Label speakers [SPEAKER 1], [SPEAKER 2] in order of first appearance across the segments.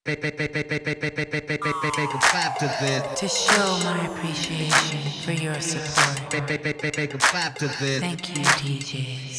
[SPEAKER 1] To show my appreciation for your support. Thank you, DJs.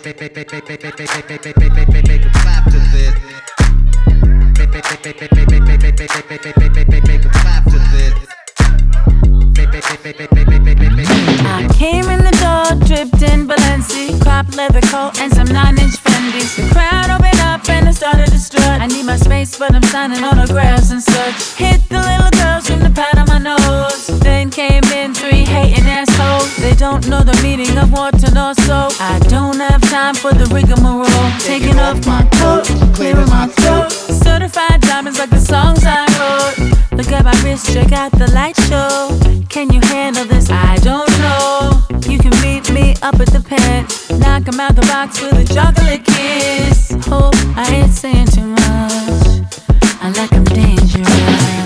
[SPEAKER 1] I came in the door, dripped in Balenci, crop leather coat and some 9-inch Fendis. The crowd opened up and I started to strut. I need my space, but I'm signing autographs and such. Hit the little girls from the pat on my nose. Then came in 3 hating assholes. They don't know the meaning of water nor soap. I don't have time for the rigmarole. Taking off my coat, clearing my throat. Certified diamonds like the songs I wrote. Look at my wrist, check out the light show. Can you handle this? I don't know. You can meet me up at the pen. Knock 'em out the box with a chocolate kiss. Hope I ain't saying too much. I like 'em dangerous.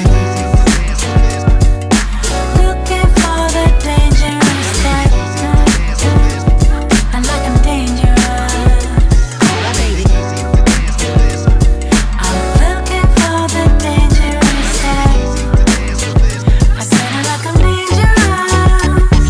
[SPEAKER 1] Looking for the dangerous type. I like 'em dangerous. I'm looking for the dangerous type. I said I like 'em dangerous.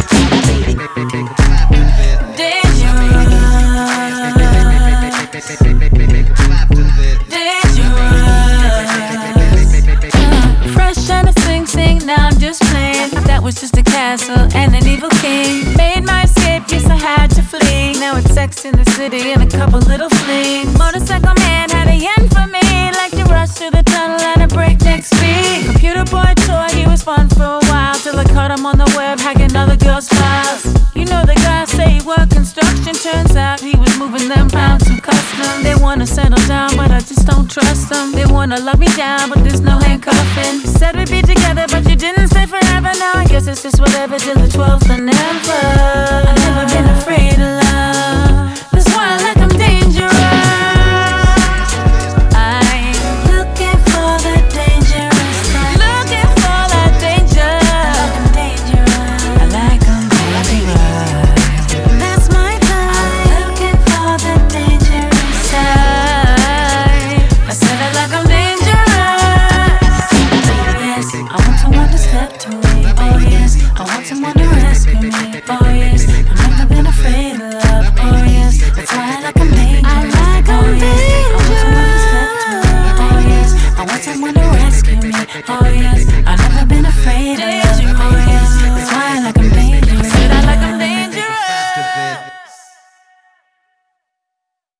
[SPEAKER 1] Fresh and a sing, now I'm just playing. That was just a castle and an evil king. Made my escape, yes I had to flee. Now it's Sex in the City and a couple little flings. Motorcycle man had a yen for me. Like to rush through the tunnel at a breakneck speed. Computer boy toy, he was fun for a while. Till I caught him on the web hacking other girls' files. You know the guy say he worked construction. Turns out he was moving them pounds to custom. They wanna settle down, but I just don't trust them. They wanna lock me down, but there's no handcuffing. Said we'd be together, but you didn't stay forever. Now I guess it's just whatever till the 12th and never. I've never been afraid of love.